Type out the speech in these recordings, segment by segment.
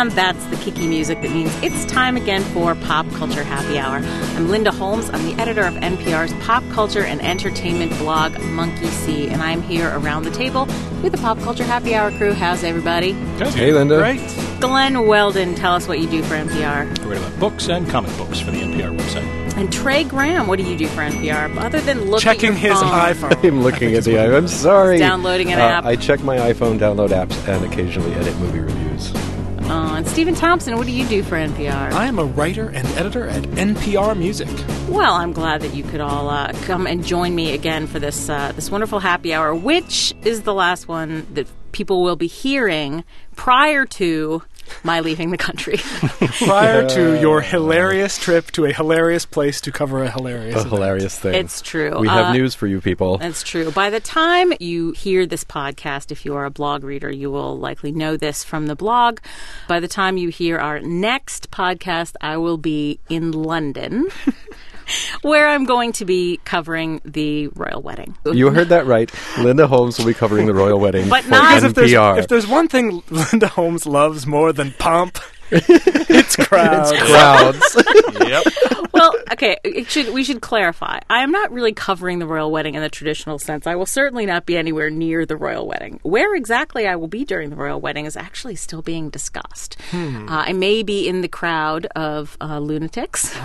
And that's the Kiki music that means it's time again for Pop Culture Happy Hour. I'm Linda Holmes. I'm the editor of NPR's pop culture and entertainment blog, Monkey See, and I'm here around the table with the Pop Culture Happy Hour crew. How's everybody? Good. Hey, Linda. Great. Glenn Weldon, tell us what you do for NPR. I write about books and comic books for the NPR website. And Trey Graham, what do you do for NPR other than looking Checking at your his phone? iPhone. I'm looking at the iPhone. I'm sorry. Downloading an app. I check my iPhone, download apps, and occasionally edit movie reviews. And Stephen Thompson, what do you do for NPR? I am a writer and editor at NPR Music. Well, I'm glad that you could all come and join me again for this wonderful happy hour, which is the last one that people will be hearing prior to my leaving the country. Prior to your hilarious trip to a hilarious place to cover a hilarious event. Hilarious thing. It's true. We have news for you people. It's true. By the time you hear this podcast, if you are a blog reader, you will likely know this from the blog. By the time you hear our next podcast, I will be in London, where I'm going to be covering the royal wedding. You heard that right. Linda Holmes will be covering the royal wedding But for not- NPR. If there's one thing Linda Holmes loves more than pomp, it's crowds. Crowds. Yep. Well, okay, we should clarify. I am not really covering the royal wedding in the traditional sense. I will certainly not be anywhere near the royal wedding. Where exactly I will be during the royal wedding is actually still being discussed. I may be in the crowd of lunatics.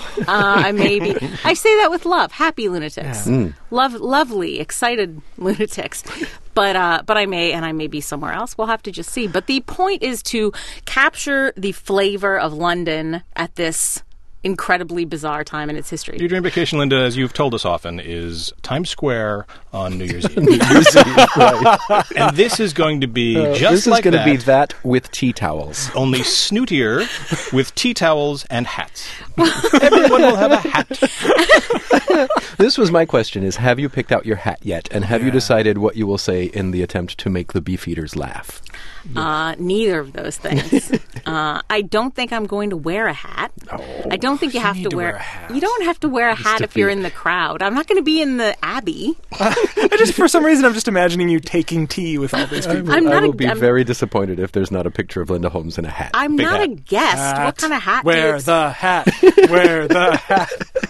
I may be. I say that with love. Happy lunatics. Yeah. Lovely, excited lunatics. But I may be somewhere else. We'll have to just see. But the point is to capture the flavor of London at this incredibly bizarre time in its history. Your dream vacation, Linda, as you've told us often, is Times Square on New Year's Eve. Right. And this is going to be just This is like going to that, be that with tea towels. only snootier with tea towels and hats. Everyone will have a hat. This was my question is, have you picked out your hat yet? And have you decided what you will say in the attempt to make the beefeaters laugh? Neither of those things. I don't think I'm going to wear a hat. I don't think you have need to to wear wear a hat. You don't have to wear a hat to if you're be- in the crowd. I'm not going to be in the Abbey. For some reason, I'm just imagining you taking tea with all these people. I'm I not will a- be I'm- very disappointed if there's not a picture of Linda Holmes in a hat. I'm Big not hat. a guest. What kind of hat? do you Wear ex- the hat. Wear the hat.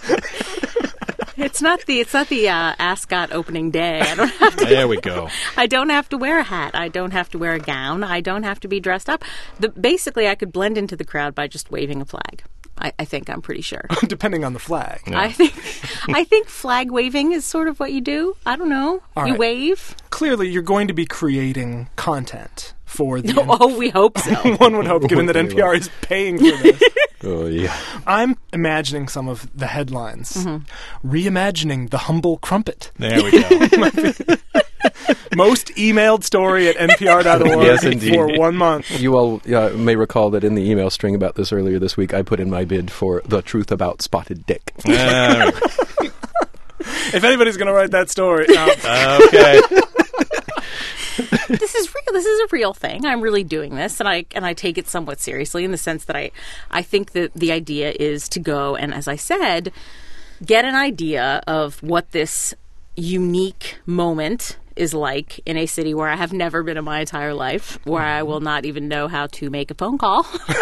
It's not the Ascot opening day. I don't have to. There we go. I don't have to wear a hat. I don't have to wear a gown. I don't have to be dressed up. Basically, I could blend into the crowd by just waving a flag. I think I'm pretty sure. Depending on the flag. I think flag waving is sort of what you do. I don't know. All You right. wave. Clearly, you're going to be creating content for the... Oh, we hope so. One would hope, given that Hopefully NPR is paying for this. Oh, yeah. I'm imagining some of the headlines. Reimagining the humble crumpet. There we go. Most emailed story at npr.org Yes, indeed. for 1 month. You all may recall that in the email string about this earlier this week, I put in my bid for the truth about spotted dick. There we go. If anybody's going to write that story... No. Okay. This is real. This is a real thing. I'm really doing this, and I take it somewhat seriously in the sense that I think that the idea is to go and, as I said, get an idea of what this unique moment is like in a city where I have never been in my entire life, where I will not even know how to make a phone call,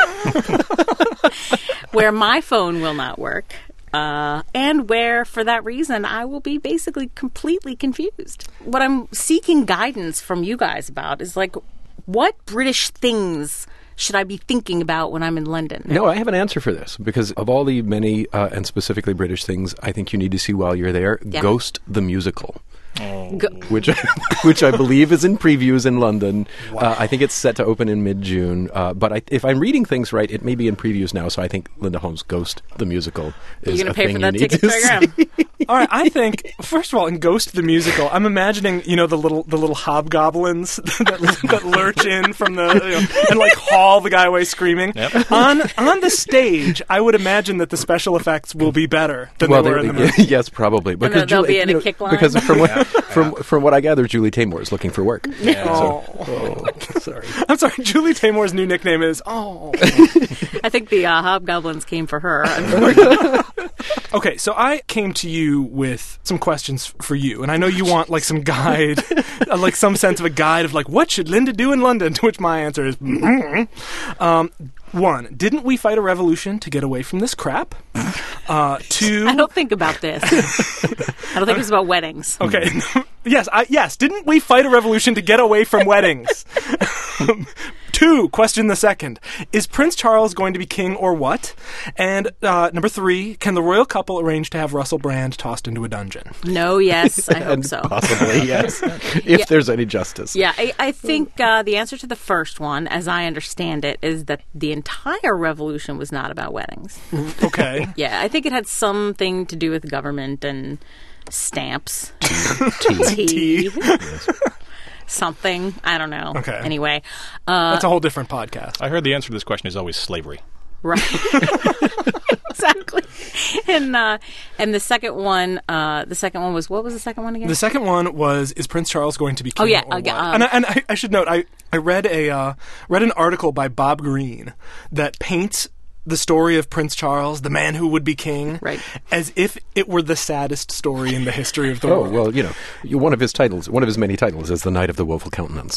where my phone will not work. And where, for that reason, I will be basically completely confused. What I'm seeking guidance from you guys about is, like, what British things should I be thinking about when I'm in London? No, I have an answer for this, because of all the many, and specifically British things, I think you need to see while you're there, Yeah. Ghost the Musical. Go- Which I believe is in previews in London. I think it's set to open in mid-June. But if I'm reading things right, it may be in previews now. So I think Linda Holmes' Ghost the Musical is You're going a to pay thing for that you need ticket to program. see. All right, I think, first of all, in Ghost the Musical, I'm imagining, the little hobgoblins that lurch in from the, and like haul the guy away screaming. Yep. On the stage, I would imagine that the special effects will be better than they were in the movie. Yes, probably. Because they'll be in a kick line. Because from what I gather, Julie Taymor is looking for work. Yeah. Sorry. I'm sorry, Julie Taymor's new nickname is, I think the hobgoblins came for her. Okay, so I came to you with some questions for you, and I know you want like some guide, like some sense of a guide of like what should Linda do in London. To which my answer is, one, didn't we fight a revolution to get away from this crap? Two, I don't think about this. I don't think it's about weddings. okay, yes, didn't we fight a revolution to get away from weddings? Two, question the second. Is Prince Charles going to be king or what? And number three, can the royal couple arrange to have Russell Brand tossed into a dungeon? No, yes, I hope And so. possibly, yes. If there's any justice. Yeah, I think the answer to the first one, as I understand it, is that the entire revolution was not about weddings. Okay. Yeah, I think it had something to do with government and stamps. Tea. Something. I don't know. Okay. Anyway. That's a whole different podcast. I heard the answer to this question is always slavery. Right. Exactly. And the second one was, what was the second one again? The second one was, is Prince Charles going to be king Oh, yeah, or what? yeah, And I should note, I read an article by Bob Greene that paints the story of Prince Charles, the man who would be king, Right. as if it were the saddest story in the history of the Oh, world. well, one of his many titles is The Knight of the Woeful Countenance.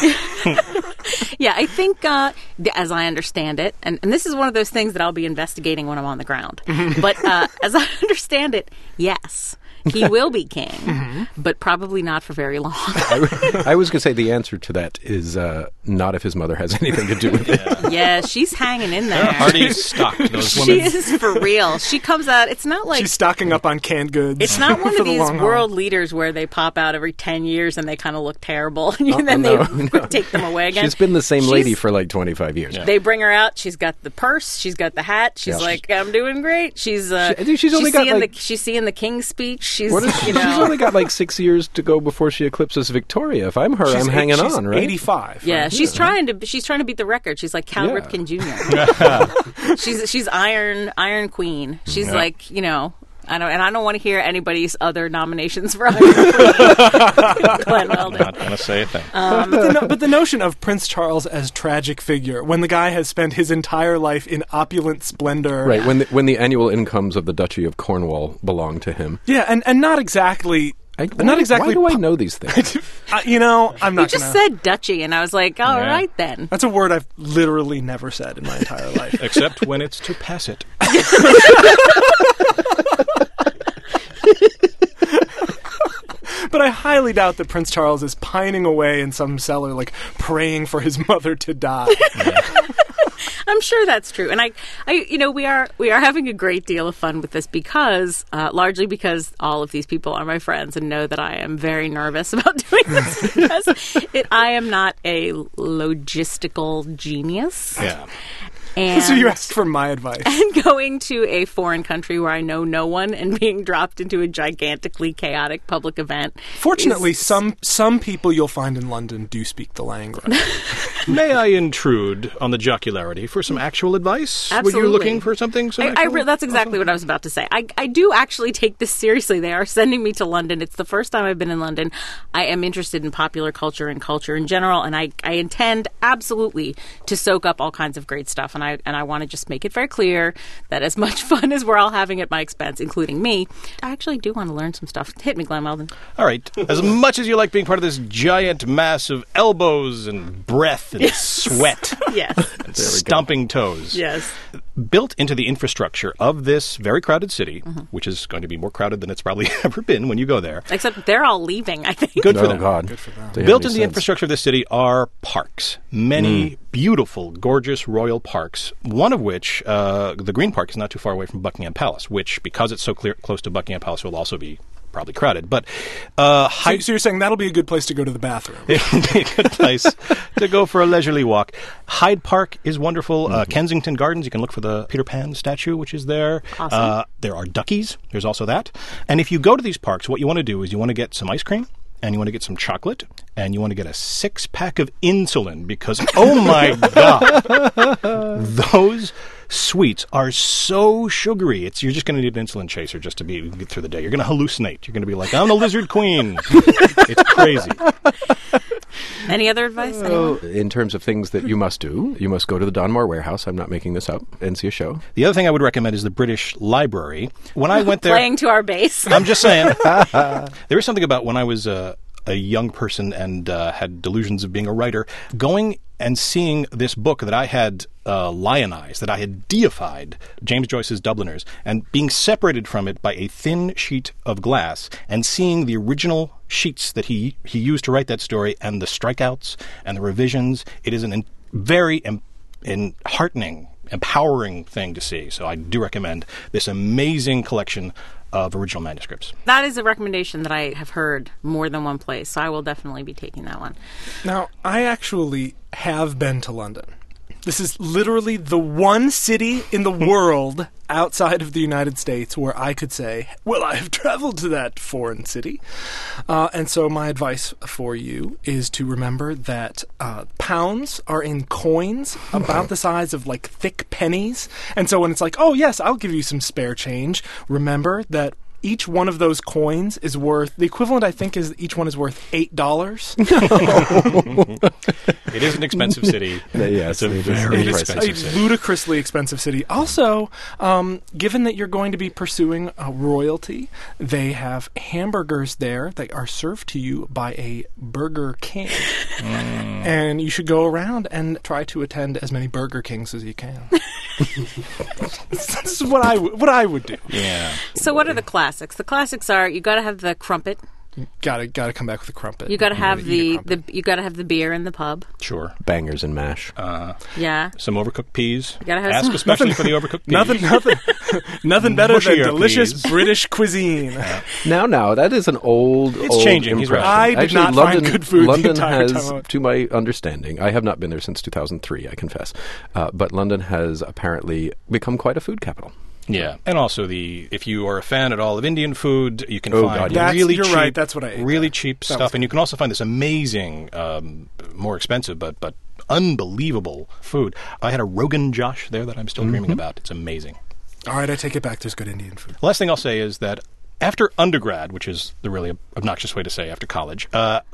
Yeah, I think, as I understand it, and this is one of those things that I'll be investigating when I'm on the ground, but as I understand it, yes, he will be king, but probably not for very long. I was going to say the answer to that is not if his mother has anything to do with it. Yeah, she's hanging in there. Hardy stock, those She women. is for real. She comes out, it's not like... She's stocking up on canned goods. It's not one for of the these long haul. world leaders where they pop out every 10 years and they kind of look terrible, and then no, they no. take them away again. She's been the same lady She's- for like 25 years. Yeah. They bring her out. She's got the purse. She's got the hat. She's Yeah. like, "I'm doing great." She's I think she's only got, seeing like- she's seeing the King's speech. She's What is, she's only got like 6 years to go before she eclipses Victoria. If I'm her, She's I'm hanging she's on, right? 85. yeah. right? She's trying to beat the record. She's like Cal Yeah. Ripken Jr. she's Iron Queen. She's Yeah. like I don't want to hear anybody's other nominations for Iron Queen. Glenn Weldon. Not going to say a thing. But the notion of Prince Charles as tragic figure, when the guy has spent his entire life in opulent splendor. Right, when the annual incomes of the Duchy of Cornwall belong to him. Yeah, and not exactly... Why do I know these things? I'm not You just said duchy, and I was like, all right then. That's a word I've literally never said in my entire life. Except when it's to pass it. But I highly doubt that Prince Charles is pining away in some cellar, like, praying for his mother to die. I'm sure that's true, and we are having a great deal of fun with this because largely because all of these people are my friends and know that I am very nervous about doing this because I am not a logistical genius. Yeah. And So you asked for my advice. and going to a foreign country where I know no one and being dropped into a gigantically chaotic public event. Fortunately, is- some people you'll find in London do speak the language. May I intrude on the jocularity for some actual advice? Were Absolutely. you looking for something? That's exactly what I was about to say. I do actually take this seriously. They are sending me to London. It's the first time I've been in London. I am interested in popular culture and culture in general, and I intend absolutely to soak up all kinds of great stuff. And I want to just make it very clear that as much fun as we're all having at my expense, including me, I actually do want to learn some stuff. Hit me, Glenn Weldon. All right. As much as you like being part of this giant mass of elbows and breath and sweat Yes. and stomping toes, Yes. built into the infrastructure of this very crowded city, which is going to be more crowded than it's probably ever been when you go there. Except they're all leaving, I think. Good for Oh, them. God. Good for them. They have Built any into the sense. infrastructure of this city are parks. Many beautiful, gorgeous royal parks, one of which, the Green Park, is not too far away from Buckingham Palace, which, because it's so close to Buckingham Palace, will also be probably crowded. But So you're saying that'll be a good place to go to the bathroom? it would be a good place to go for a leisurely walk. Hyde Park is wonderful. Kensington Gardens, you can look for the Peter Pan statue, which is there. Awesome. There are duckies. There's also that. And if you go to these parks, what you want to do is you want to get some ice cream, and you want to get some chocolate, and you want to get a 6-pack of insulin because, oh my God, those sweets are so sugary. You're just going to need an insulin chaser just to get through the day. You're going to hallucinate. You're going to be like, I'm the lizard queen. It's crazy. Any other advice? Anyone? In terms of things that you must do, you must go to the Donmar Warehouse. I'm not making this up, and see a show. The other thing I would recommend is the British Library. When I went there, Playing to our base. I'm just saying, there is something about when I was a young person and had delusions of being a writer, going and seeing this book that I had lionized, that I had deified, James Joyce's Dubliners, and being separated from it by a thin sheet of glass, and seeing the original sheets that he used to write that story, and the strikeouts and the revisions. It is a very heartening, empowering thing to see. So I do recommend this amazing collection of original manuscripts. That is a recommendation that I have heard more than one place, so I will definitely be taking that one. Now, I actually have been to London. This is literally the one city in the world outside of the United States where I could say, well, I have traveled to that foreign city. And so my advice for you is to remember that pounds are in coins about the size of like thick pennies. And so when it's like, oh, yes, I'll give you some spare change, remember that each one of those coins is worth, the equivalent, I think, is each one is worth $8. It is an expensive city. Yes, It's a very It is expensive a city. ludicrously expensive city. Also, given that you're going to be pursuing royalty, they have hamburgers there that are served to you by a Burger King. And you should go around and try to attend as many Burger Kings as you can. This is what I would do. Yeah. So what are the classics? The classics are you got to have the crumpet. Gotta come back with a crumpet. You got to have eat a the crumpet. you got to have the beer in the pub. Sure. Bangers and mash. Yeah. Some overcooked peas. gotta have Ask some- especially for the overcooked peas. Nothing better than Mushier delicious peas. British cuisine. Now, that is an old changing. He's impression. right. I did not find good food the London entire has, time I went. to my understanding, I have not been there since 2003, I confess, but London has apparently become quite a food capital. Yeah, and also if you are a fan at all of Indian food, you can Oh, find God, yeah. really You're cheap, right, that's what I ate really there. cheap That was stuff, and you can also find this amazing, more expensive but unbelievable food. I had a Rogan Josh there that I'm still dreaming about. It's amazing. All right, I take it back. There's good Indian food. The last thing I'll say is that after undergrad, which is the really obnoxious way to say after college,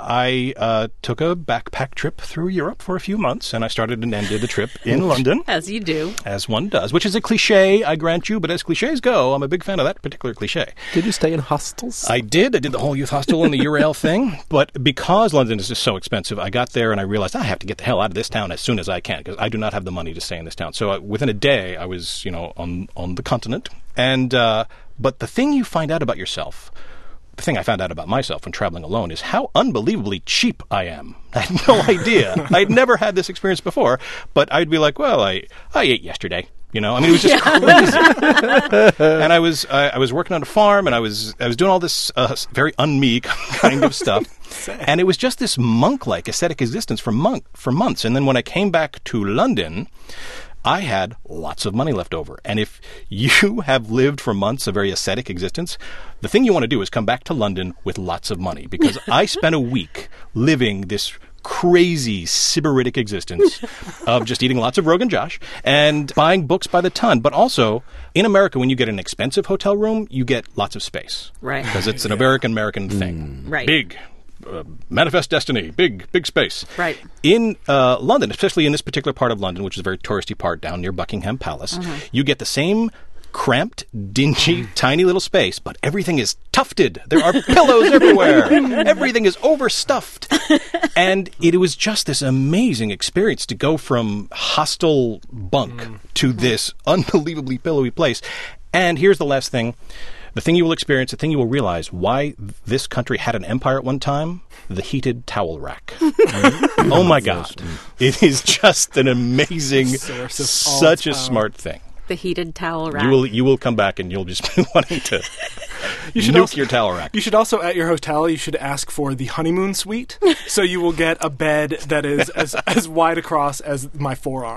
I took a backpack trip through Europe for a few months, and I started and ended the trip in London. As you do. As one does, which is a cliche, I grant you, but as cliches go, I'm a big fan of that particular cliche. Did you stay in hostels? I did the whole youth hostel and the Eurail thing, but because London is just so expensive, I got there and I realized I have to get the hell out of this town as soon as I can, because I do not have the money to stay in this town. So within a day, I was, on the continent, and but the thing you find out about yourself, the thing I found out about myself when traveling alone, is how unbelievably cheap I am. I had no idea. I'd never had this experience before, but I'd be like, well, I ate yesterday. It was just crazy. And I was working on a farm, and I was doing all this very un-me kind of stuff. And it was just this monk-like ascetic existence for months. And then when I came back to London, I had lots of money left over. And if you have lived for months a very ascetic existence, the thing you want to do is come back to London with lots of money. Because I spent a week living this crazy sybaritic existence of just eating lots of Rogan Josh and buying books by the ton. But also, in America, when you get an expensive hotel room, you get lots of space. Right. Because it's an American thing. Right. Big. Manifest destiny, big space. Right. In London, especially in this particular part of London, which is a very touristy part down near Buckingham Palace, you get the same cramped, dingy, tiny little space, but everything is tufted. There are pillows everywhere. Everything is overstuffed. And it was just this amazing experience to go from hostel bunk to this unbelievably pillowy place. And here's the last thing. The thing you will experience, the thing you will realize why this country had an empire at one time, the heated towel rack. Oh my God. It is just an amazing, Source of all such a power. smart thing. The heated towel rack. You will come back and you'll just be wanting to should nuke also- your towel rack. You should also, at your hotel, you should ask for the honeymoon suite, so you will get a bed that is as wide across as my forearm.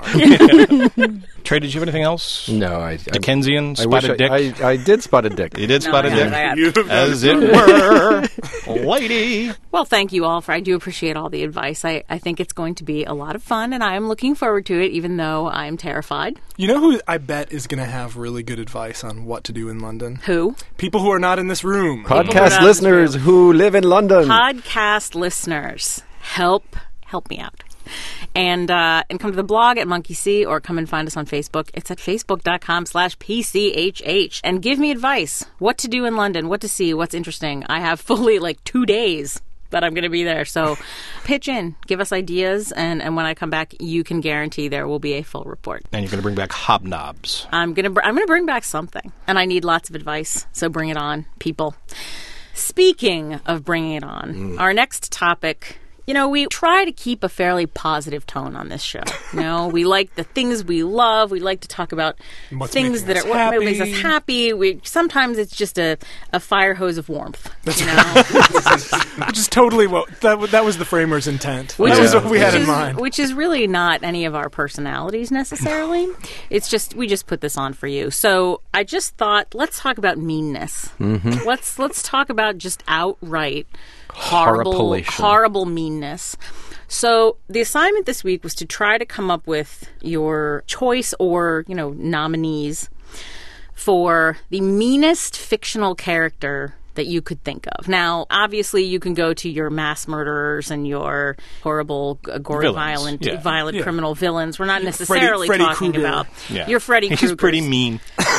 Trey, did you have anything else? No, I Dickensian, I wish spotted dick? I did spot a dick. You did No, spot a I dick? haven't. You have As it were. Lady. Well, thank you all I do appreciate all the advice. I think it's going to be a lot of fun, and I am looking forward to it, even though I'm terrified. You know who I bet is going to have really good advice on what to do in London? Who? People who are not in this room. Podcast around listeners who live in London. Podcast listeners, help Help me out. And come to the blog at Monkey See, or come and find us on Facebook. It's at facebook.com/PCHH. And give me advice. What to do in London, what to see, what's interesting. I have fully 2 days that I'm going to be there. So pitch in, give us ideas, and when I come back, you can guarantee there will be a full report. And you're going to bring back hobnobs. I'm going to bring back something, and I need lots of advice. So bring it on, people. Speaking of bringing it on, our next topic. We try to keep a fairly positive tone on this show. We like the things we love. We like to talk about things that what makes us happy. Sometimes it's just a fire hose of warmth. Which is totally that was the framers' intent. That was what we had in mind. Which is really not any of our personalities necessarily. It's just we just put this on for you. So I just thought, let's talk about meanness. Let's talk about just outright horrible meanness. So the assignment this week was to try to come up with your choice or, nominees for the meanest fictional character that you could think of. Now, obviously, you can go to your mass murderers and your horrible, gory, violent criminal villains. We're not necessarily Freddy talking Krueger. about your Freddy Krueger. He's pretty mean.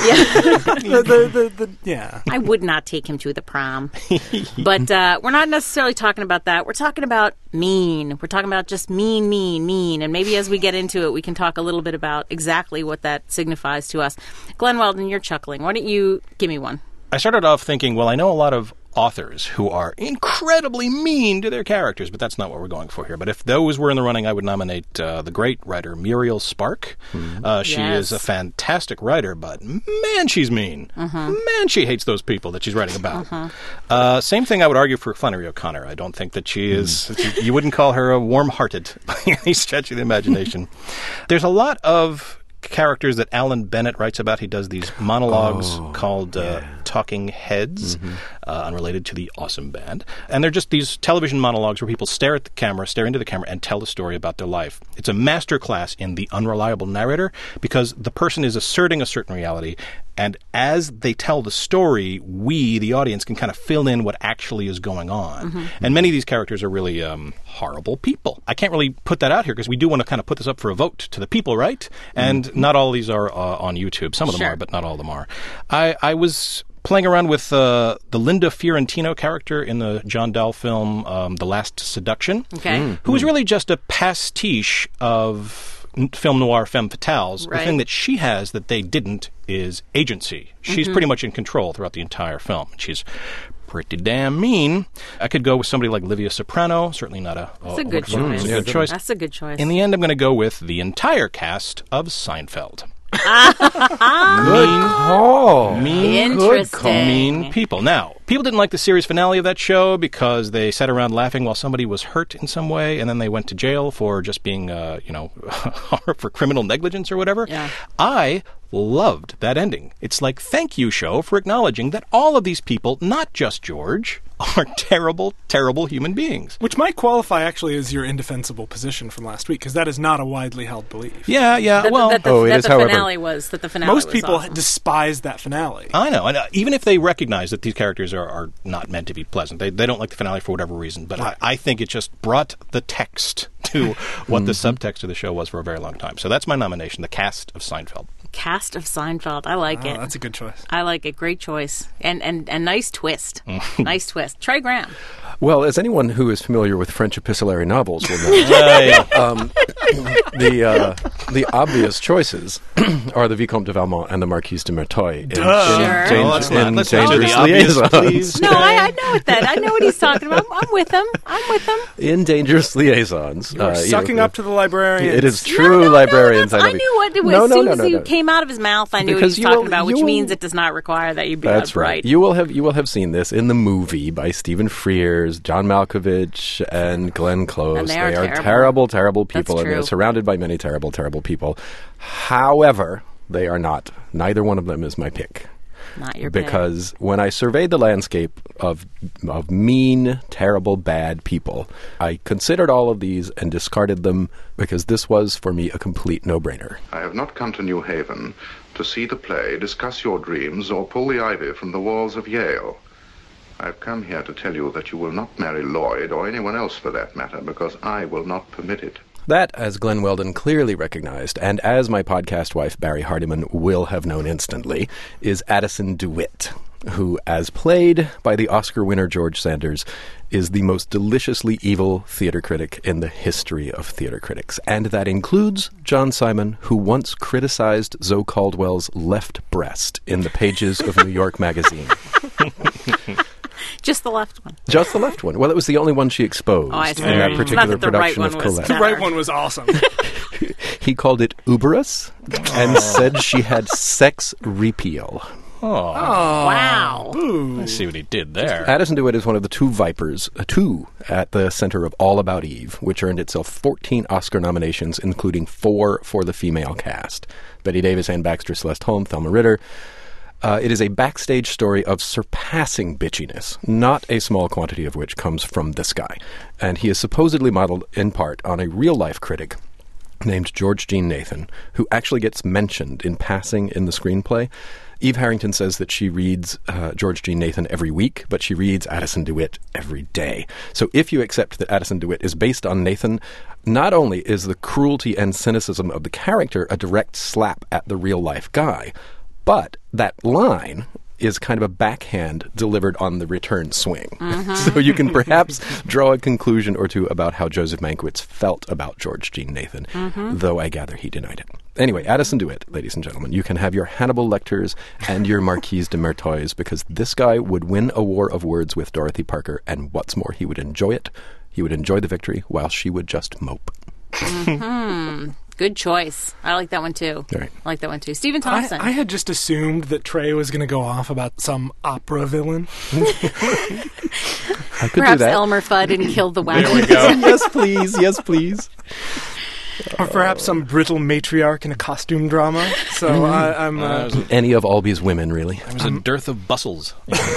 Yeah. I would not take him to the prom. But we're not necessarily talking about that. We're talking about mean. We're talking about just mean. And maybe as we get into it, we can talk a little bit about exactly what that signifies to us. Glenn Weldon, you're chuckling. Why don't you give me one? I started off thinking, well, I know a lot of authors who are incredibly mean to their characters, but that's not what we're going for here. But if those were in the running, I would nominate the great writer Muriel Spark. She is a fantastic writer, but man, she's mean. Man, she hates those people that she's writing about. Same thing I would argue for Flannery O'Connor. I don't think that she is, you wouldn't call her a warm-hearted by any stretch of the imagination. There's a lot of characters that Alan Bennett writes about. He does these monologues called Talking Heads, unrelated to the Awesome Band. And they're just these television monologues where people stare into the camera, and tell the story about their life. It's a masterclass in the unreliable narrator because the person is asserting a certain reality, and as they tell the story, we, the audience, can kind of fill in what actually is going on. And many of these characters are really horrible people. I can't really put that out here because we do want to kind of put this up for a vote to the people, right? And not all of these are on YouTube. Some of them are, but not all of them are. I was playing around with the Linda Fiorentino character in the John Dahl film The Last Seduction, who was really just a pastiche of film noir femme fatales. The thing that she has that they didn't is agency. She's pretty much in control throughout the entire film. She's pretty damn mean. I could go with somebody like Livia Soprano. Certainly not a good choice. Good choice. That's a good choice. In the end, I'm going to go with the entire cast of Seinfeld. Good call. Mean people. Now, people didn't like the series finale of that show because they sat around laughing while somebody was hurt in some way, and then they went to jail for just being, for criminal negligence or whatever. Yeah. I loved that ending. It's like, thank you, show, for acknowledging that all of these people, not just George, are terrible, terrible human beings. Which might qualify, actually, as your indefensible position from last week, because that is not a widely held belief. Yeah. The finale was most people awesome. despise that finale. I know. And even if they recognize that these characters are not meant to be pleasant, they don't like the finale for whatever reason, but I think it just brought the text to what the subtext of the show was for a very long time. So that's my nomination, the cast of Seinfeld. Cast of Seinfeld. I like it. That's a good choice. I like it. Great choice. And nice twist. Nice twist. Trey Graham. Well, as anyone who is familiar with French epistolary novels will know, the obvious choices are the Vicomte de Valmont and the Marquise de Merteuil in Dangerous Liaisons. No, I know that. I know what he's talking about. I'm with him. In Dangerous Liaisons. You're sucking up to the librarians. It is true, librarians. I knew what it was. As soon as he came out of his mouth, I knew what he was talking about, which means it does not require that you be That's upright. right. You will have seen this in the movie by Stephen Frears, John Malkovich, and Glenn Close. And they are terrible, terrible people, and they're surrounded by many terrible, terrible people. However, they are not. Neither one of them is my pick. Not your pick. Because when I surveyed the landscape of mean, terrible, bad people, I considered all of these and discarded them because this was, for me, a complete no-brainer. I have not come to New Haven to see the play, discuss your dreams, or pull the ivy from the walls of Yale. I've come here to tell you that you will not marry Lloyd, or anyone else for that matter, because I will not permit it. That, as Glenn Weldon clearly recognized, and as my podcast wife Barry Hardiman will have known instantly, is Addison DeWitt, who, as played by the Oscar winner George Sanders, is the most deliciously evil theater critic in the history of theater critics. And that includes John Simon, who once criticized Zoe Caldwell's left breast in the pages of New York Magazine. Just the left one. Just the left one. Well, it was the only one she exposed Oh, I see. in that Not particular that the right production one of was Colette. The better. right one was awesome. He called it Uberus and said she had sex repeal. Wow. I see what he did there. Addison DeWitt is one of the two Vipers, two at the center of All About Eve, which earned itself 14 Oscar nominations, including 4 for the female cast. Bette Davis, Anne Baxter, Celeste Holm, Thelma Ritter. It is a backstage story of surpassing bitchiness, not a small quantity of which comes from this guy. And he is supposedly modeled in part on a real-life critic named George Jean Nathan, who actually gets mentioned in passing in the screenplay. Eve Harrington says that she reads George Jean Nathan every week, but she reads Addison DeWitt every day. So if you accept that Addison DeWitt is based on Nathan, not only is the cruelty and cynicism of the character a direct slap at the real-life guy, but that line is kind of a backhand delivered on the return swing. So you can perhaps draw a conclusion or two about how Joseph Mankiewicz felt about George Jean Nathan, though I gather he denied it. Anyway, Addison DeWitt, ladies and gentlemen, you can have your Hannibal Lecters and your Marquise de Merteuils, because this guy would win a war of words with Dorothy Parker, and what's more, he would enjoy it. He would enjoy the victory, while she would just mope. Good choice. I like that one too. All right. I like that one too. Stephen Thompson. I had just assumed that Trey was going to go off about some opera villain. I could do Perhaps that. Elmer Fudd and Kill the Wagon. There we go. Yes, please. Yes, please. Or perhaps some brittle matriarch in a costume drama. So I'm... Any of Albie's women, really. There was a dearth of bustles.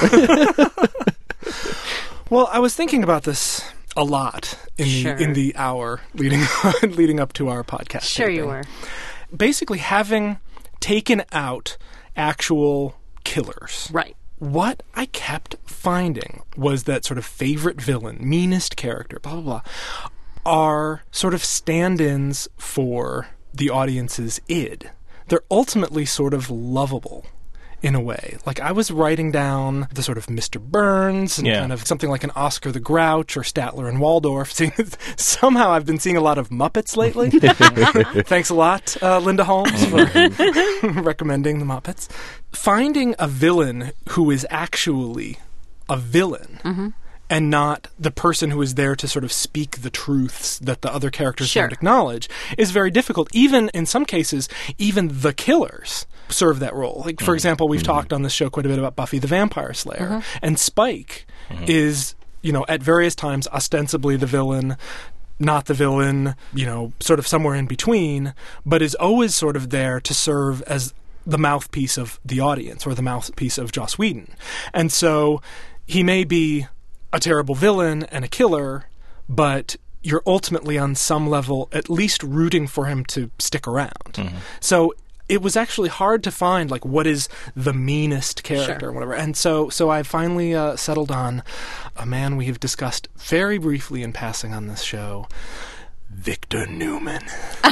Well, I was thinking about this a lot Sure. in the hour leading up to our podcast. Sure you taping. were. Basically, having taken out actual killers, Right. what I kept finding was that sort of favorite villain, meanest character, blah, blah, blah, are sort of stand-ins for the audience's id. They're ultimately sort of lovable in a way. Like, I was writing down the sort of Mr. Burns and kind of something like an Oscar the Grouch or Statler and Waldorf. Somehow I've been seeing a lot of Muppets lately. Thanks a lot, Linda Holmes, for recommending the Muppets. Finding a villain who is actually a villain and not the person who is there to sort of speak the truths that the other characters Sure. don't acknowledge is very difficult. Even in some cases, even the killers serve that role. Like, for example, we've talked on this show quite a bit about Buffy the Vampire Slayer, and Spike is, at various times ostensibly the villain, not the villain, sort of somewhere in between, but is always sort of there to serve as the mouthpiece of the audience or the mouthpiece of Joss Whedon. And so he may be a terrible villain and a killer, but you're ultimately on some level at least rooting for him to stick around. So it was actually hard to find, like, what is the meanest character Sure. or whatever. And so I finally settled on a man we have discussed very briefly in passing on this show, Victor Newman.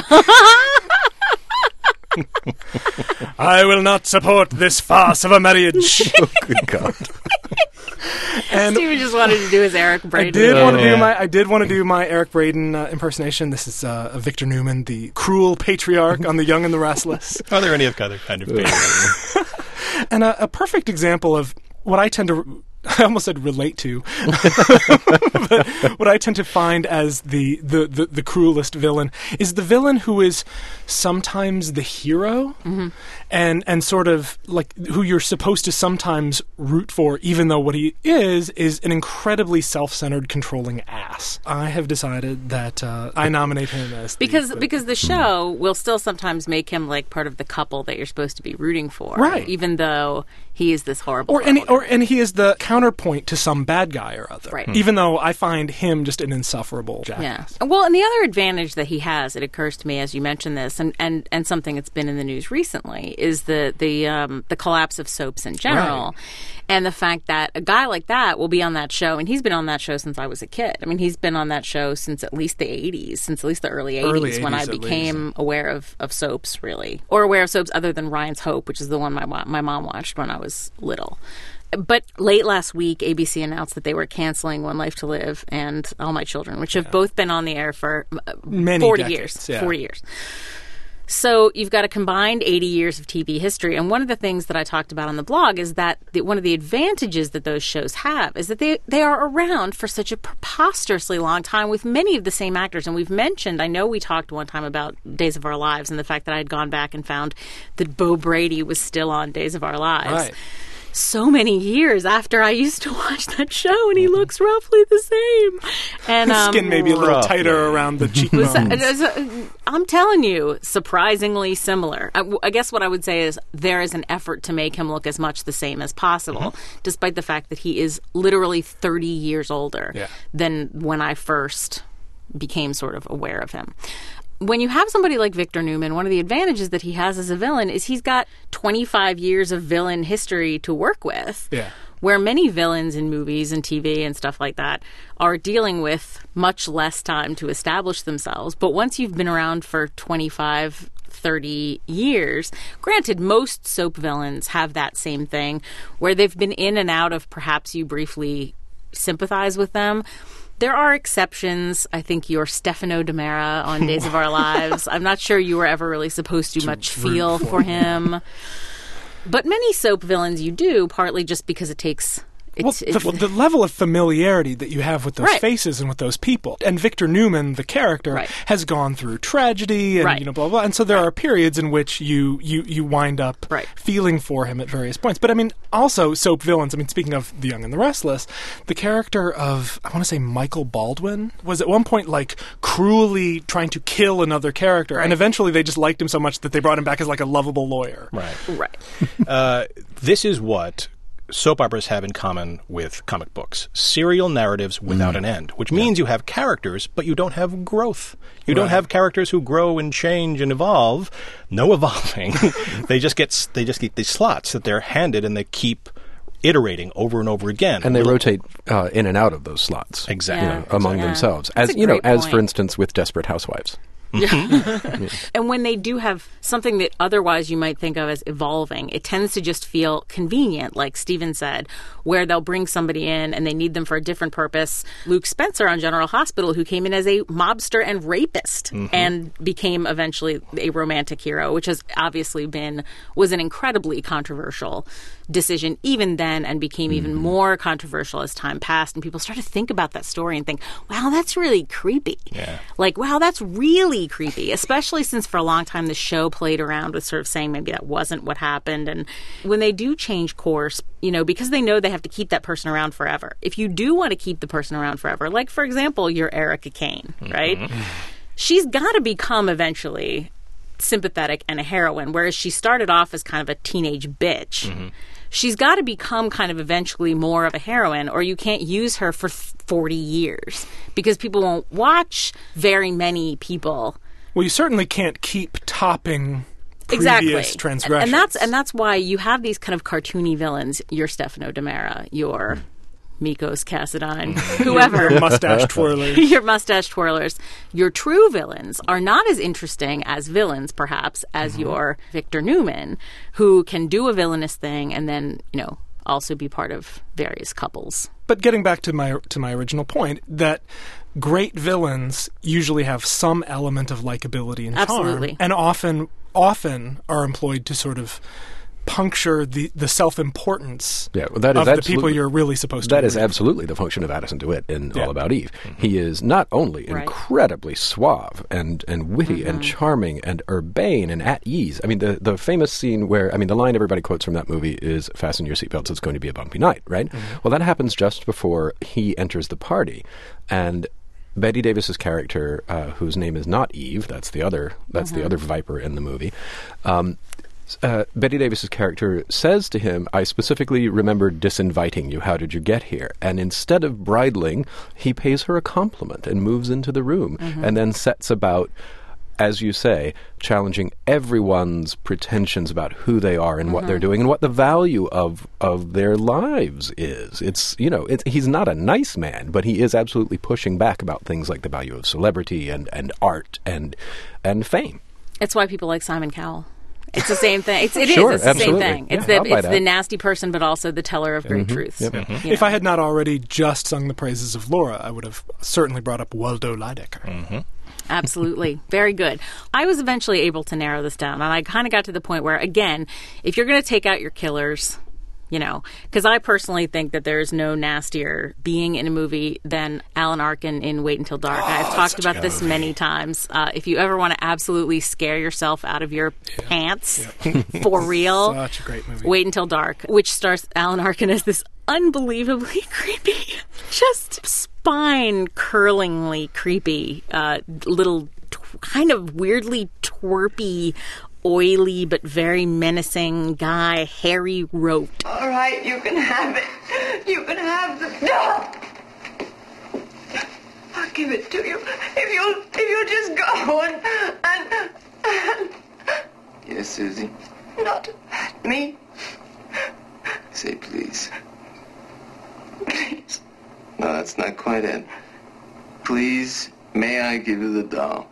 I will not support this farce of a marriage. Good God. And Stephen just wanted to do his Eric Braeden. I did want to do my Eric Braeden impersonation. This is Victor Newman, the cruel patriarch on The Young and the Restless. Are there any other kind of patriotism? And a perfect example of what I tend to... I almost said relate to, but what I tend to find as the cruelest villain is the villain who is sometimes the hero, and sort of like who you're supposed to sometimes root for, even though what he is an incredibly self-centered, controlling ass. I have decided that I nominate him as Because the show will still sometimes make him like part of the couple that you're supposed to be rooting for, Right. Even though he is this horrible. and he is the counterpoint to some bad guy or other. Right. Even though I find him just an insufferable Yeah. jackass. Well, and the other advantage that he has, it occurs to me as you mentioned this, and something that's been in the news recently, is the collapse of soaps in general. Right. And the fact that a guy like that will be on that show, and he's been on that show since I was a kid. I mean, he's been on that show since at least the 80s, since at least the early 80s when I became aware of soaps, really. Or aware of soaps other than Ryan's Hope, which is the one my mom watched when I was little. But late last week, ABC announced that they were canceling One Life to Live and All My Children, which have both been on the air for many 40 decades, years. 40 years. So you've got a combined 80 years of TV history. And one of the things that I talked about on the blog is that one of the advantages that those shows have is that they are around for such a preposterously long time with many of the same actors. And we've mentioned, I know we talked one time about Days of Our Lives and the fact that I had gone back and found that Bo Brady was still on Days of Our Lives. Right. So many years after I used to watch that show, and he looks roughly the same. And his skin may be a little tighter around the cheekbones. I'm telling you, surprisingly similar. I guess what I would say is there is an effort to make him look as much the same as possible, despite the fact that he is literally 30 years older than when I first became sort of aware of him. When you have somebody like Victor Newman, one of the advantages that he has as a villain is he's got 25 years of villain history to work with, where many villains in movies and TV and stuff like that are dealing with much less time to establish themselves. But once you've been around for 25, 30 years, granted, most soap villains have that same thing, where they've been in and out of perhaps you briefly sympathize with them. There are exceptions. I think you're Stefano DiMera on Days of Our Lives. I'm not sure you were ever really supposed to much feel for him. But many soap villains you do, partly just because it takes... the level of familiarity that you have with those faces and with those people. And Victor Newman, the character, has gone through tragedy and blah, blah. And so there are periods in which you wind up feeling for him at various points. But I mean, also soap villains, I mean, speaking of The Young and the Restless, the character of, I want to say Michael Baldwin, was at one point like cruelly trying to kill another character. And eventually they just liked him so much that they brought him back as like a lovable lawyer. This is what soap operas have in common with comic books. Serial narratives without an end, which means you have characters, but you don't have growth. You don't have characters who grow and change and evolve. No evolving. They just get these slots that they're handed, and they keep iterating over and over again. And they rotate in and out of those slots. Exactly. Among themselves. As for instance, with Desperate Housewives. And when they do have something that otherwise you might think of as evolving, it tends to just feel convenient, like Stephen said, where they'll bring somebody in and they need them for a different purpose. Luke Spencer on General Hospital, who came in as a mobster and rapist and became eventually a romantic hero, which has obviously was an incredibly controversial decision even then, and became even more controversial as time passed, and people started to think about that story and think, wow, that's really creepy. Like, wow, that's really creepy, especially since for a long time the show played around with sort of saying maybe that wasn't what happened. And when they do change course, because they know they have to keep that person around forever, if you do want to keep the person around forever, like for example you're Erica Kane, right? She's got to become eventually sympathetic and a heroine, whereas she started off as kind of a teenage bitch. She's got to become kind of eventually more of a heroine, or you can't use her for 40 years because people won't watch very many people. Well, you certainly can't keep topping previous transgressions. And that's why you have these kind of cartoony villains. You're Stefano DiMera, you're Mikos Cassadine, whoever. Your mustache twirlers. Your mustache twirlers. Your true villains are not as interesting as villains, perhaps, as your Victor Newman, who can do a villainous thing and then, also be part of various couples. But getting back to my original point, that great villains usually have some element of likability and charm, and often are employed to sort of puncture the self-importance of the people you're really supposed to That is absolutely the function of Addison DeWitt in All About Eve. He is not only incredibly suave and witty and charming and urbane and at ease. I mean, the famous scene where, the line everybody quotes from that movie is, "Fasten your seatbelts, it's going to be a bumpy night," right? Well, that happens just before he enters the party. And Bette Davis's character, whose name is not Eve, that's the other Viper in the movie, Bette Davis's character says to him, "I specifically remember disinviting you. How did you get here?" And instead of bridling, he pays her a compliment and moves into the room and then sets about as you say, challenging everyone's pretensions about who they are and what they're doing and what the value of their lives is. He's not a nice man, but he is absolutely pushing back about things like the value of celebrity and art and fame. It's why people like Simon Cowell. It's the same thing. It's Sure, the same absolutely. thing. It's Yeah, I'll buy the that. nasty person, but also the teller of great truths. Yep. You know? If I had not already just sung the praises of Laura, I would have certainly brought up Waldo Lydecker. Absolutely. Very good. I was eventually able to narrow this down, and I kind of got to the point where, again, if you're going to take out your killers, because I personally think that there's no nastier being in a movie than Alan Arkin in Wait Until Dark. I've talked about this many times. If you ever want to absolutely scare yourself out of your pants, for real, Such a great movie. Wait Until Dark, which stars Alan Arkin as this unbelievably creepy, just spine-curlingly creepy, little kind of weirdly twerpy, oily but very menacing guy, Harry Rote. All right, you can have it. You can have the dog. I'll give it to you if you'll just go and Yes, Susie? not hurt me. Say please. Please. No, that's not quite it. Please, may I give you the doll?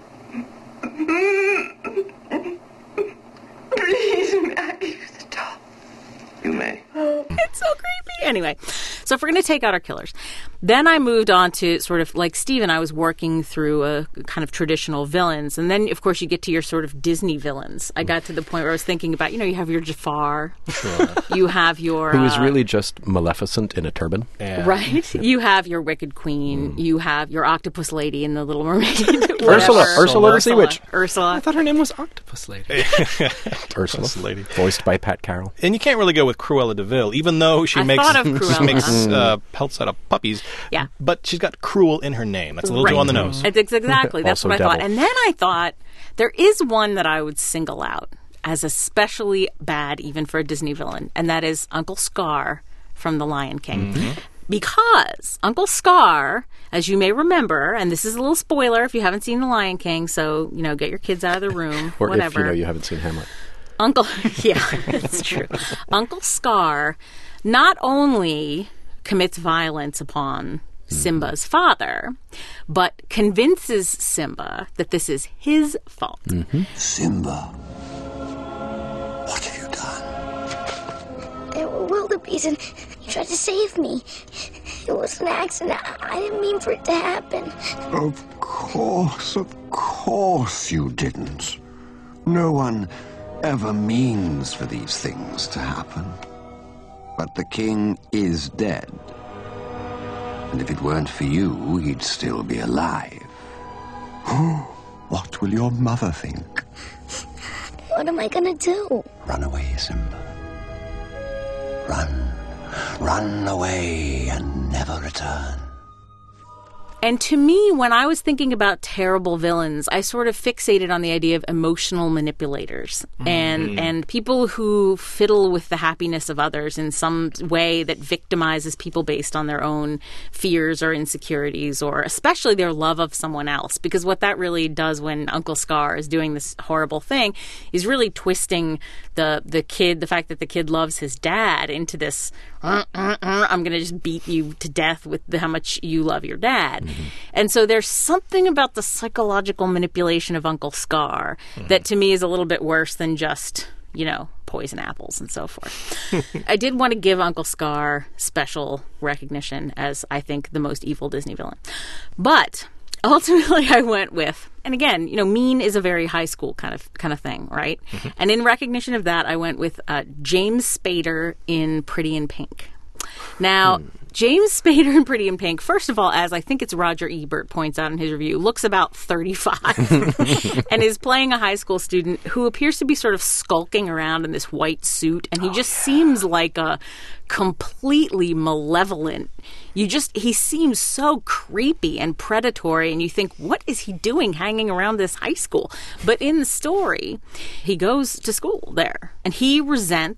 Please, may I give you the doll? You may. It's so creepy. Anyway, so if we're going to take out our killers, then I moved on to sort of like Stephen, I was working through a kind of traditional villains. And then, of course, you get to your sort of Disney villains. I got to the point where I was thinking about, you have your Jafar. Sure. You have your... Who is really just Maleficent in a turban. Yeah. Right? You have your Wicked Queen. You have your Octopus Lady in The Little Mermaid. Ursula the Sea Witch. Ursula. I thought her name was Octopus Lady. Ursula, Lady. voiced by Pat Carroll. And you can't really go with Cruella de Vil, even though she I makes thought of Cruella. pelts out of puppies. Yeah. But she's got cruel in her name. That's a little too Right. on the nose. It's exactly. That's Also what I thought. devil. And then I thought there is one that I would single out as especially bad even for a Disney villain, and that is Uncle Scar from The Lion King. Because Uncle Scar, as you may remember, and this is a little spoiler if you haven't seen The Lion King, so, get your kids out of the room, Or whatever. if you haven't seen Hamlet. Uncle, yeah, that's true. Uncle Scar not only commits violence upon Simba's father, but convinces Simba that this is his fault. Simba, what have you done? There were wildebeest and you tried to save me. It was an accident. I didn't mean for it to happen. Of course you didn't. No one ever means for these things to happen. But the king is dead. And if it weren't for you, he'd still be alive. What will your mother think? What am I gonna do? Run away, Simba. Run. Run away and never return. And to me, when I was thinking about terrible villains, I sort of fixated on the idea of emotional manipulators and people who fiddle with the happiness of others in some way that victimizes people based on their own fears or insecurities, or especially their love of someone else. Because what that really does when Uncle Scar is doing this horrible thing is really twisting the kid, the fact that the kid loves his dad, into this, I'm going to just beat you to death with how much you love your dad. And so there's something about the psychological manipulation of Uncle Scar that to me is a little bit worse than just, poison apples and so forth. I did want to give Uncle Scar special recognition as, I think, the most evil Disney villain. But ultimately I went with, and again, mean is a very high school kind of thing, right? And in recognition of that, I went with James Spader in Pretty in Pink. Now, James Spader in Pretty in Pink, first of all, as I think it's Roger Ebert points out in his review, looks about 35 and is playing a high school student who appears to be sort of skulking around in this white suit, and he just seems like a completely malevolent. He seems so creepy and predatory, and you think, what is he doing hanging around this high school? But in the story, he goes to school there, and he resents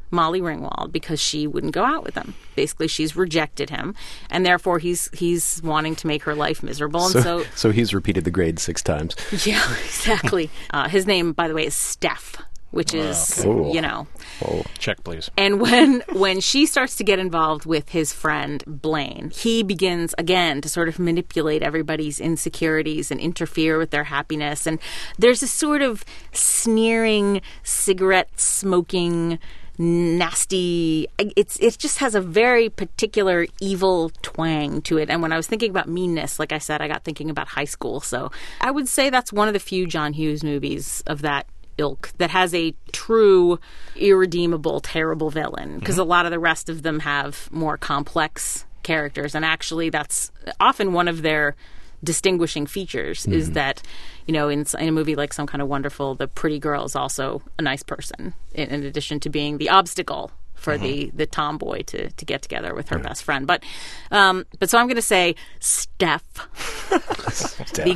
Molly Ringwald because she wouldn't go out with him. Basically, she's rejected him, and therefore he's wanting to make her life miserable. And so he's repeated the grade 6 times. Yeah, exactly. His name, by the way, is Steph, which is, Check, please. And when she starts to get involved with his friend Blaine, he begins again to sort of manipulate everybody's insecurities and interfere with their happiness. And there's a sort of sneering, cigarette smoking, nasty, it just has a very particular evil twang to it. And when I was thinking about meanness, like I said, I got thinking about High School. So I would say that's one of the few John Hughes movies of that ilk that has a true, irredeemable, terrible villain, because a lot of the rest of them have more complex characters. And actually, that's often one of their distinguishing features is that, in a movie like Some Kind of Wonderful, the pretty girl is also a nice person, in addition to being the obstacle for the tomboy to get together with her best friend. But so I'm going to say Steph. The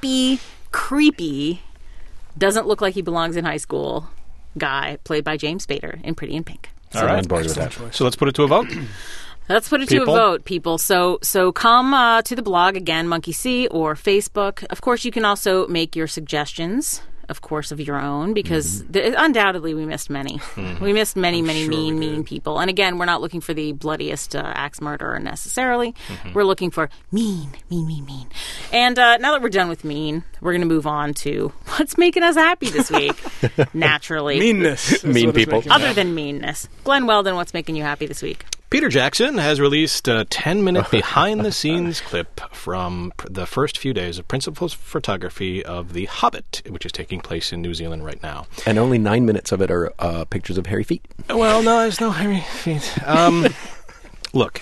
creepy, doesn't look like he belongs in high school guy, played by James Spader in Pretty in Pink. All right. On board with that. So let's put it to a vote. Let's put it to a vote, people. So come to the blog, again, Monkey See, or Facebook. Of course, you can also make your suggestions, of course, of your own, because undoubtedly we missed many. We missed many mean people. And again, we're not looking for the bloodiest axe murderer necessarily. We're looking for mean. And now that we're done with mean, we're going to move on to what's making us happy this week. Naturally. Meanness. Mean people. Other than meanness. Glenn Weldon, what's making you happy this week? Peter Jackson has released a 10-minute behind-the-scenes clip from the first few days of principal photography of The Hobbit, which is taking place in New Zealand right now. And only 9 minutes of it are pictures of hairy feet. Well, no, there's no hairy feet. Look.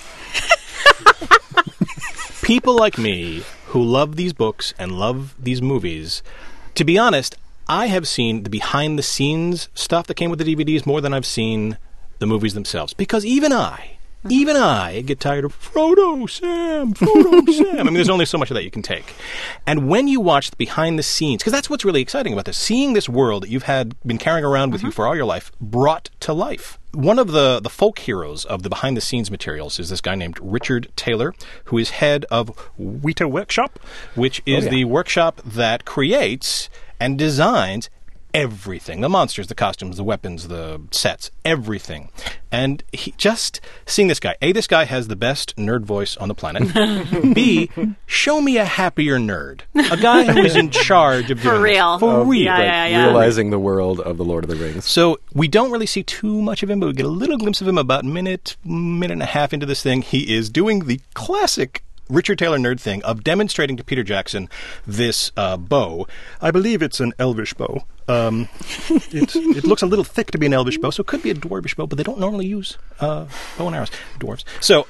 People like me who love these books and love these movies, to be honest, I have seen the behind-the-scenes stuff that came with the DVDs more than I've seen the movies themselves. Because even I get tired of Frodo, Sam. I mean, there's only so much of that you can take. And when you watch the behind the scenes, because that's what's really exciting about this, seeing this world that you've been carrying around with you for all your life brought to life. One of the folk heroes of the behind the scenes materials is this guy named Richard Taylor, who is head of Weta Workshop, which is the workshop that creates and designs everything. The monsters, the costumes, the weapons, the sets, everything. And seeing this guy, A, this guy has the best nerd voice on the planet. B, show me a happier nerd. A guy who is in charge of doing For real. For real. Yeah. Realizing the world of The Lord of the Rings. So we don't really see too much of him, but we get a little glimpse of him about minute and a half into this thing. He is doing the classic Richard Taylor nerd thing of demonstrating to Peter Jackson this bow. I believe it's an elvish bow. It looks a little thick to be an elvish bow, so it could be a dwarvish bow, but they don't normally use bow and arrows, dwarves. So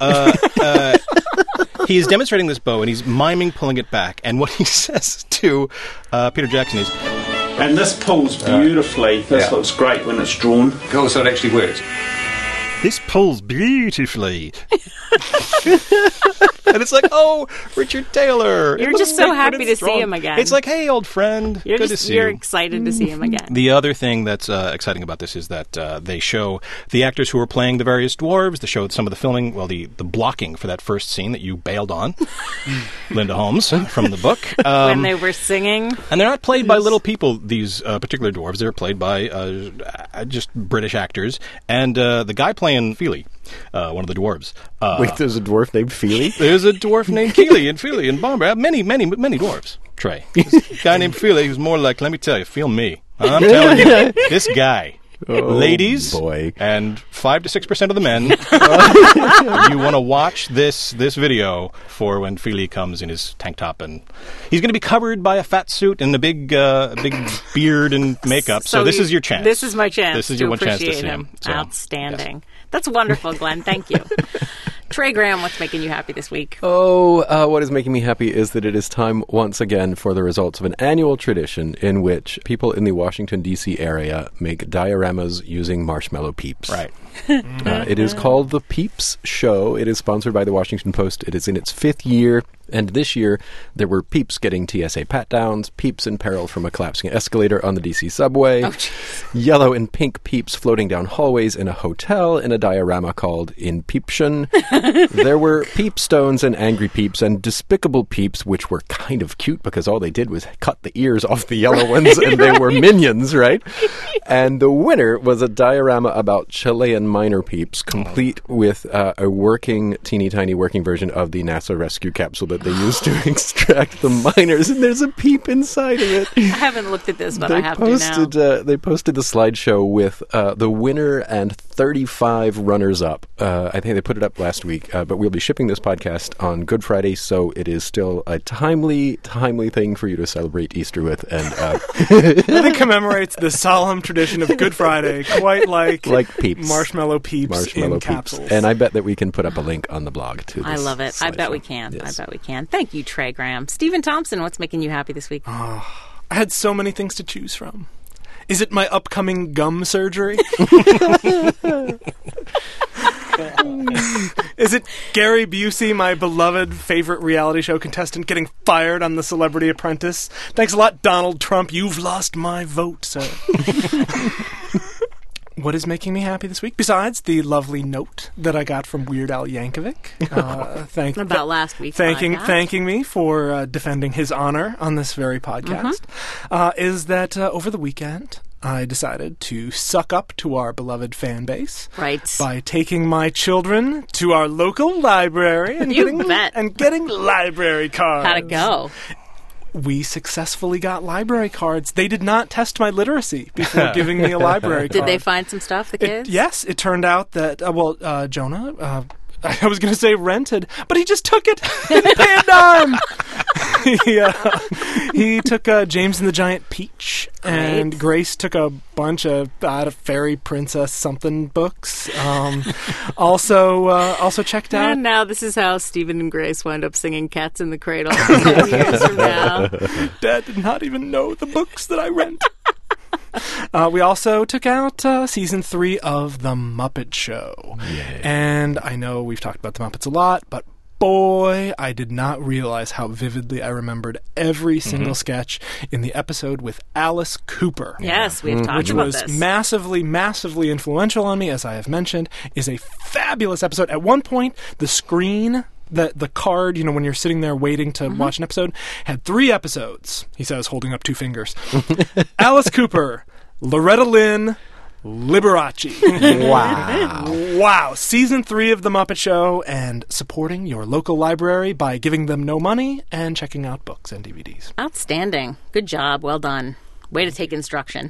he's demonstrating this bow, and he's miming pulling it back. And what he says to Peter Jackson is, and this pulls beautifully. This looks great when it's drawn. Cool, so it actually works. This pulls beautifully. And it's like, oh, Richard Taylor. You're just so happy to see him again. It's like, hey, old friend. Good to see you. You're excited to see him again. The other thing that's exciting about this is that they show the actors who are playing the various dwarves. They show some of the filming, the blocking for that first scene that you bailed on. Linda Holmes from the book. When they were singing. And they're not played by little people, these particular dwarves. They're played by just British actors. And the guy playing Feely, one of the dwarves. Wait, there's a dwarf named Feely? There's a dwarf named Keely and Feely and Bomber. Many dwarves, Trey. This guy named Feely who's more like, let me tell you, feel me. I'm telling you, this guy. Ladies, boy. And 5 to 6% of the men, you want to watch this video for when Feely comes in his tank top, and he's going to be covered by a fat suit and a big beard and makeup. So this is your chance. This is my chance. This is your one chance to see him. So, outstanding. Yes. That's wonderful, Glenn. Thank you. Trey Graham, what's making you happy this week? What is making me happy is that it is time once again for the results of an annual tradition in which people in the Washington, D.C. area make dioramas using marshmallow peeps. Right. It is called The Peeps Show. It is sponsored by the Washington Post. It is in its 5th year. And this year, there were peeps getting TSA pat-downs, peeps in peril from a collapsing escalator on the D.C. subway, yellow and pink peeps floating down hallways in a hotel in a diorama called Inpeeption. There were peep stones and angry peeps and despicable peeps, which were kind of cute because all they did was cut the ears off the yellow ones, and they were minions, right? And the winner was a diorama about Chilean minor peeps, complete with a working, teeny tiny working version of the NASA rescue capsule that they used to extract the miners, and there's a peep inside of it. I haven't looked at this, but I have to now. They posted the slideshow with the winner and 35 runners-up. I think they put it up last week, but we'll be shipping this podcast on Good Friday, so it is still a timely thing for you to celebrate Easter with. And I think commemorates the solemn tradition of Good Friday, quite like peeps. Marshmallow peeps in capsules. And I bet that we can put up a link on the blog to this. I love it. I bet we can. Yes. I bet we can. Thank you, Trey Graham. Stephen Thompson, what's making you happy this week? I had so many things to choose from. Is it my upcoming gum surgery? Is it Gary Busey, my beloved favorite reality show contestant, getting fired on The Celebrity Apprentice? Thanks a lot, Donald Trump. You've lost my vote, sir. What is making me happy this week, besides the lovely note that I got from Weird Al Yankovic? Last week. Thanking me for defending his honor on this very podcast, is that over the weekend I decided to suck up to our beloved fan base by taking my children to our local library and getting library cards. How'd it go? We successfully got library cards. They did not test my literacy before giving me a library card. Did they find some stuff, the kids? Yes. It turned out that, Jonah, I was going to say rented, but he just took it. He didn't pay a dime. He took James and the Giant Peach, and Grace took a bunch of fairy princess something books. Also checked out. And now this is how Stephen and Grace wind up singing "Cats in the Cradle" 10 years from now. Dad did not even know the books that I rent. We also took out season 3 of The Muppet Show. Yay. And I know we've talked about The Muppets a lot, but boy, I did not realize how vividly I remembered every single sketch in the episode with Alice Cooper. Yes, we've talked about this. Which was massively, massively influential on me, as I have mentioned, is a fabulous episode. At one point, the screen... The card, when you're sitting there waiting to watch an episode, had 3 episodes, he says, holding up 2 fingers. Alice Cooper, Loretta Lynn, Liberace. Wow. Season 3 of The Muppet Show, and supporting your local library by giving them no money and checking out books and DVDs. Outstanding. Good job. Well done. Way to take instruction.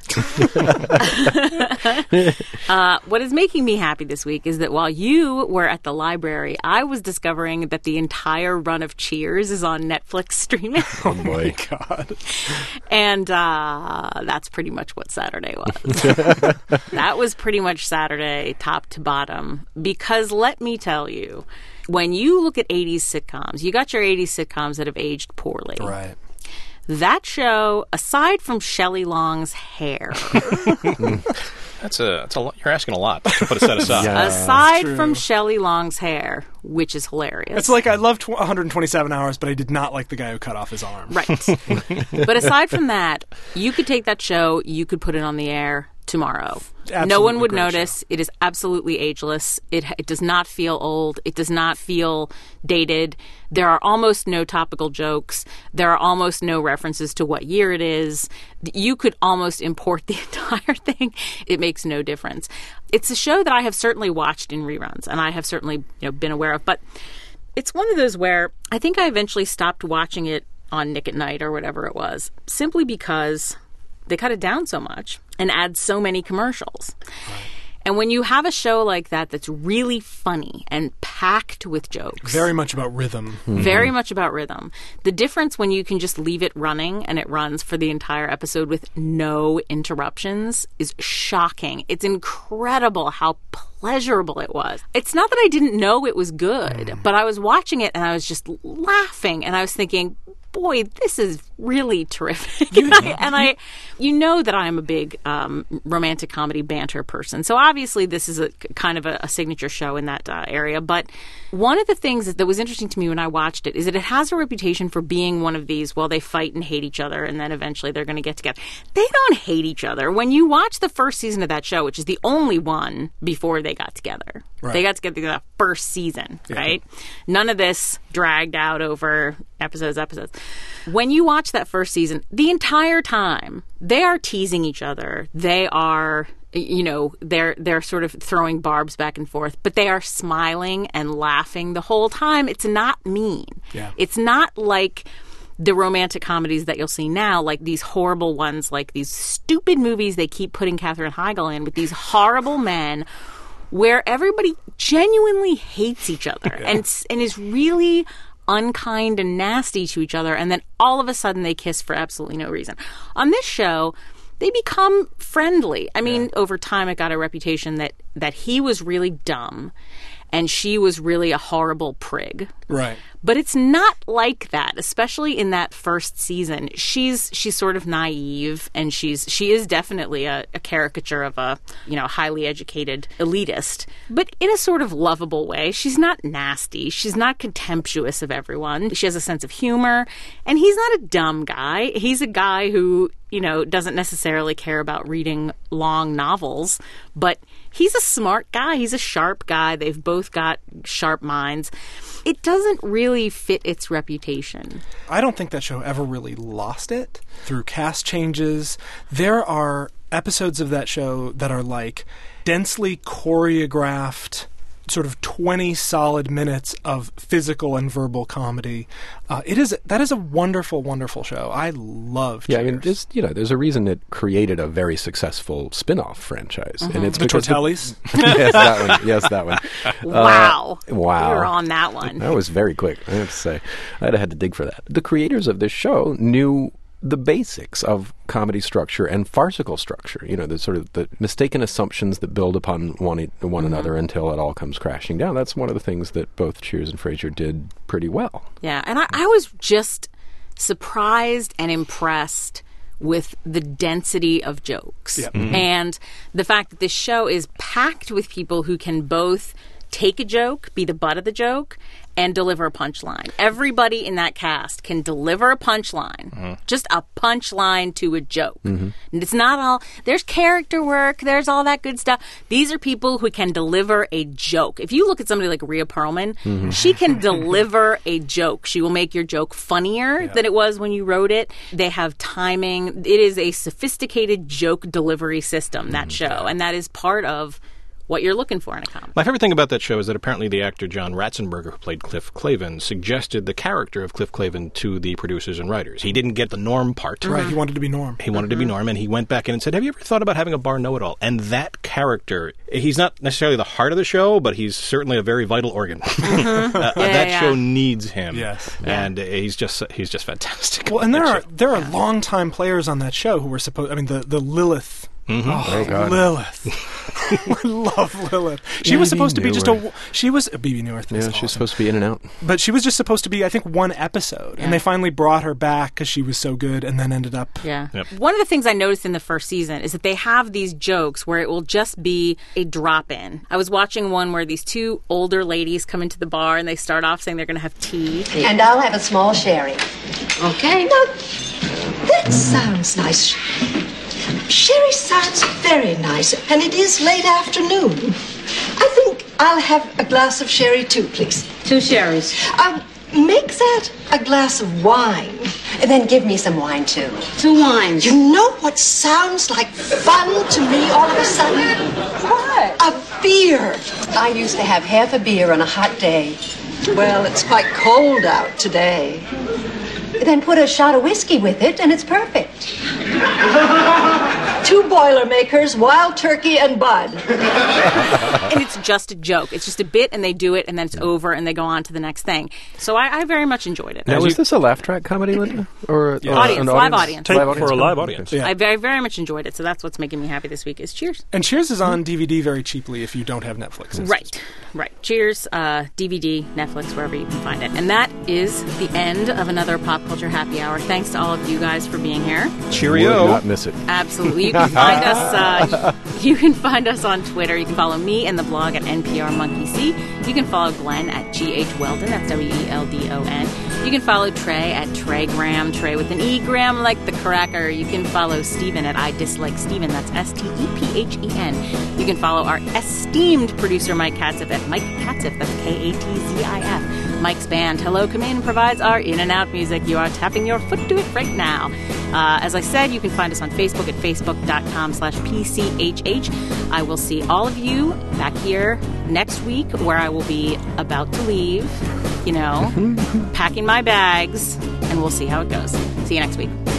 What is making me happy this week is that while you were at the library, I was discovering that the entire run of Cheers is on Netflix streaming. Oh, my God. And that's pretty much what Saturday was. That was pretty much Saturday, top to bottom. Because let me tell you, when you look at 80s sitcoms, you got your 80s sitcoms that have aged poorly. Right. That show, aside from Shelley Long's hair... That's a lot. You're asking a lot to put a set aside. Aside from Shelley Long's hair, which is hilarious. It's like I loved 127 Hours, but I did not like the guy who cut off his arm. Right. But aside from that, you could take that show, you could put it on the air tomorrow. Absolutely, no one would notice. Show. It is absolutely ageless. It does not feel old. It does not feel dated. There are almost no topical jokes. There are almost no references to what year it is. You could almost import the entire thing. It makes no difference. It's a show that I have certainly watched in reruns, and I have certainly been aware of. But it's one of those where I think I eventually stopped watching it on Nick at Night or whatever it was, simply because they cut it down so much and add so many commercials. Right. And when you have a show like that that's really funny and packed with jokes. Very much about rhythm. Mm-hmm. Very much about rhythm. The difference when you can just leave it running and it runs for the entire episode with no interruptions is shocking. It's incredible how pleasurable it was. It's not that I didn't know it was good, but I was watching it and I was just laughing and I was thinking, boy, this is really terrific. And you know that I'm a big romantic comedy banter person. So obviously this is a kind of a signature show in that area. But one of the things that was interesting to me when I watched it is that it has a reputation for being one of these, well, they fight and hate each other, and then eventually they're going to get together. They don't hate each other. When you watch the first season of that show, which is the only one before they got together, they got together that first season, right? None of this dragged out over episodes. When you watch that first season, the entire time, they are teasing each other. They are, they're sort of throwing barbs back and forth, but they are smiling and laughing the whole time. It's not mean. Yeah. It's not like the romantic comedies that you'll see now, like these horrible ones, like these stupid movies they keep putting Katherine Heigl in with these horrible men where everybody genuinely hates each other and is really unkind and nasty to each other, and then all of a sudden they kiss for absolutely no reason. On this show, they become friendly. I mean, over time it got a reputation that he was really dumb and she was really a horrible prig. Right. But it's not like that, especially in that first season. She's sort of naive, and she is definitely a caricature of a highly educated elitist, but in a sort of lovable way. She's not nasty. She's not contemptuous of everyone. She has a sense of humor, and he's not a dumb guy. He's a guy who doesn't necessarily care about reading long novels, but he's a smart guy. He's a sharp guy. They've both got sharp minds. It doesn't really fit its reputation. I don't think that show ever really lost it through cast changes. There are episodes of that show that are like densely choreographed, sort of 20 solid minutes of physical and verbal comedy. That is a wonderful, wonderful show. I love Cheers. Yeah, I mean, there's a reason it created a very successful spin-off franchise. Mm-hmm. And it's the Tortellis? Yes, that one. Yes, that one. Wow. Wow. We were on that one. That was very quick, I have to say. I'd have had to dig for that. The creators of this show knew the basics of comedy structure and farcical structure, the sort of the mistaken assumptions that build upon one another until it all comes crashing down. That's one of the things that both Cheers and Frasier did pretty well. Yeah, and I was just surprised and impressed with the density of jokes. Yep. Mm-hmm. And the fact that this show is packed with people who can both take a joke, be the butt of the joke, and deliver a punchline. Everybody in that cast can deliver a punchline, just a punchline to a joke. Mm-hmm. And it's not all, there's character work, there's all that good stuff. These are people who can deliver a joke. If you look at somebody like Rhea Perlman, she can deliver a joke. She will make your joke funnier than it was when you wrote it. They have timing. It is a sophisticated joke delivery system, that show. And that is part of what you're looking for in a comedy. My favorite thing about that show is that apparently the actor John Ratzenberger, who played Cliff Clavin, suggested the character of Cliff Clavin to the producers and writers. He didn't get the Norm part. Right, he wanted to be Norm. He wanted to be Norm, and he went back in and said, have you ever thought about having a bar know-it-all? And that character, he's not necessarily the heart of the show, but he's certainly a very vital organ. That show needs him. Yes. And he's just fantastic. Well, and there are longtime players on that show who were the Lilith. Mm-hmm. Oh, God. Lilith. I love Lilith. She was supposed to be she was Bebe Neuwirth. Yeah, awesome. She was supposed to be in and out. But she was just supposed to be, I think, one episode. And they finally brought her back because she was so good and then ended up... Yeah. Yep. One of the things I noticed in the first season is that they have these jokes where it will just be a drop-in. I was watching one where these two older ladies come into the bar and they start off saying they're going to have tea. And I'll have a small sherry. Okay. Now, that sounds nice. Sherry sounds very nice, and it is late afternoon. I think I'll have a glass of sherry too, please. 2 sherries. Make that a glass of wine. And then give me some wine too. 2 wines. You know what sounds like fun to me all of a sudden? What? A beer. I used to have half a beer on a hot day. Well, it's quite cold out today. Then put a shot of whiskey with it, and it's perfect. two Boilermakers, Wild Turkey and Bud. And it's just a joke. It's just a bit, and they do it, and then it's over, and they go on to the next thing. So I very much enjoyed it. Now, was this a laugh track comedy, Linda? Or Audience, live audience. Tape for a live audience. Yeah. I very, very much enjoyed it, so that's what's making me happy this week is Cheers. And Cheers is on DVD very cheaply if you don't have Netflix. Right. Cheers, DVD, Netflix, wherever you can find it. And that is the end of another Pop Culture Happy Hour. Thanks to all of you guys for being here. Cheerio. Would not miss it. Absolutely. You can find us. You can find us on Twitter. You can follow me and the blog at NPR Monkey C. You can follow Glenn at GH Weldon. That's WELDON. You can follow Trey at Treygram, Trey with an E-gram like the cracker. You can follow Steven at I Dislike Steven. That's STEPHEN. You can follow our esteemed producer Mike Katzif at Mike Katzif. That's KATZIF. Mike's band Hello Come In provides our in and out music. You are tapping your foot to it right now. As I said, you can find us on Facebook at facebook.com/PCHH. I will see all of you back here next week where I will be about to leave, packing my bags, and we'll see how it goes. See you next week.